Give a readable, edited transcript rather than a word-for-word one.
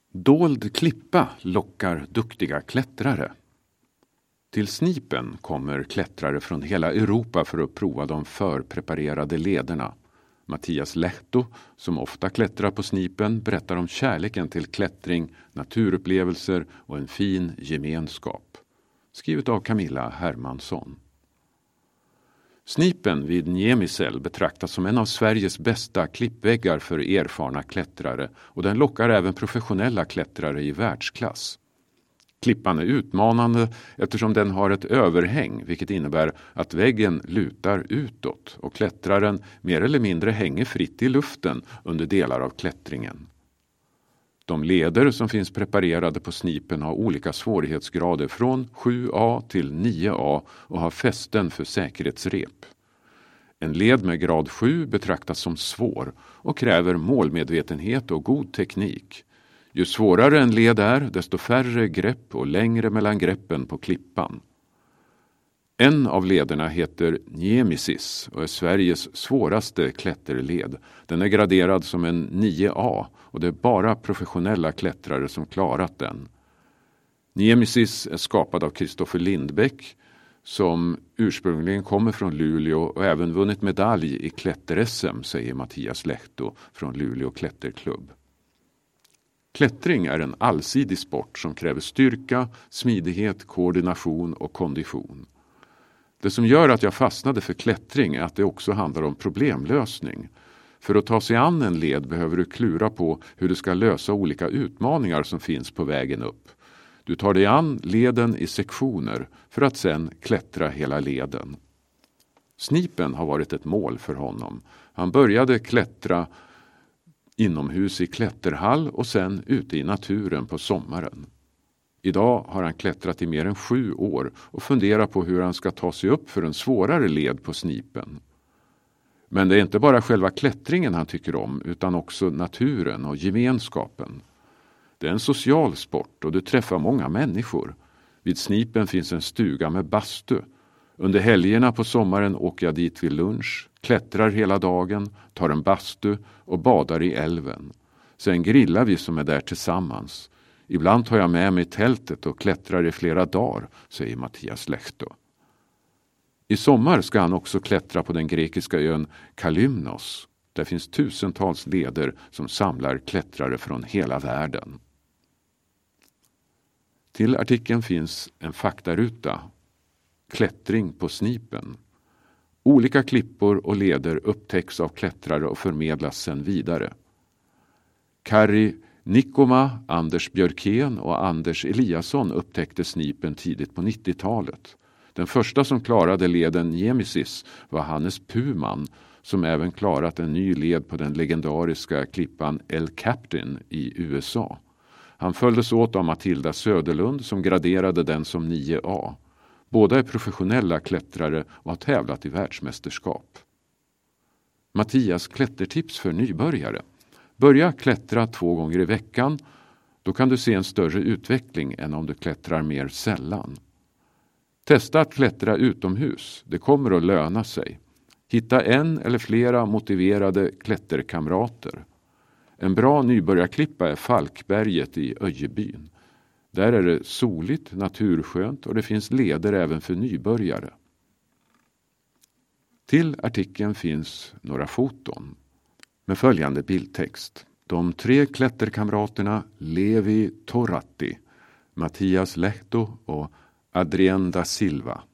Dold klippa lockar duktiga klättrare. Till Snipen kommer klättrare från hela Europa för att prova de förpreparerade lederna. Mattias Lehto, som ofta klättrar på Snipen, berättar om kärleken till klättring, naturupplevelser och en fin gemenskap. Skrivet av Camilla Hermansson. Snipen vid Niemisel betraktas som en av Sveriges bästa klippväggar för erfarna klättrare och den lockar även professionella klättrare i världsklass. Klippan är utmanande eftersom den har ett överhäng, vilket innebär att väggen lutar utåt och klättraren mer eller mindre hänger fritt i luften under delar av klättringen. De leder som finns preparerade på Snipen har olika svårighetsgrader från 7A till 9A och har fästen för säkerhetsrep. En led med grad 7 betraktas som svår och kräver målmedvetenhet och god teknik. Ju svårare en led är, desto färre grepp och längre mellan greppen på klippan. En av lederna heter Niemisys och är Sveriges svåraste klätterled. Den är graderad som en 9A och det är bara professionella klättrare som klarat den. Niemisys är skapad av Kristoffer Lindbäck som ursprungligen kommer från Luleå och även vunnit medalj i klätter-SM, säger Mattias Lehto från Luleå klätterklubb. Klättring är en allsidig sport som kräver styrka, smidighet, koordination och kondition. Det som gör att jag fastnade för klättring är att det också handlar om problemlösning. För att ta sig an en led behöver du klura på hur du ska lösa olika utmaningar som finns på vägen upp. Du tar dig an leden i sektioner för att sedan klättra hela leden. Snipen har varit ett mål för honom. Han började klättra inomhus i klätterhall och sen ute i naturen på sommaren. Idag har han klättrat i mer än 7 år och funderar på hur han ska ta sig upp för en svårare led på Snipen. Men det är inte bara själva klättringen han tycker om utan också naturen och gemenskapen. Det är en social sport och du träffar många människor. Vid Snipen finns en stuga med bastu. Under helgerna på sommaren åker jag dit vid lunch, klättrar hela dagen, tar en bastu och badar i älven. Sen grillar vi som är där tillsammans. Ibland tar jag med mig tältet och klättrar i flera dagar, säger Mattias Lehto. I sommar ska han också klättra på den grekiska ön Kalymnos. Där finns tusentals leder som samlar klättrare från hela världen. Till artikeln finns en faktaruta. Klättring på Snipen. Olika klippor och leder upptäcks av klättrare och förmedlas sedan vidare. Kari Nikoma, Anders Björkén och Anders Eliasson upptäckte Snipen tidigt på 90-talet. Den första som klarade leden Niemisys var Hannes Puman, som även klarat en ny led på den legendariska klippan El Captain i USA. Han följdes åt av Matilda Söderlund som graderade den som 9A. Båda är professionella klättrare och har tävlat i världsmästerskap. Mattias klättertips för nybörjare. Börja klättra 2 gånger i veckan. Då kan du se en större utveckling än om du klättrar mer sällan. Testa att klättra utomhus. Det kommer att löna sig. Hitta en eller flera motiverade klätterkamrater. En bra nybörjarklippa är Falkberget i Öjebyn. Där är det soligt, naturskönt och det finns leder även för nybörjare. Till artikeln finns några foton med följande bildtext. De 3 klätterkamraterna Levi Toratti, Mattias Lehto och Adrien da Silva.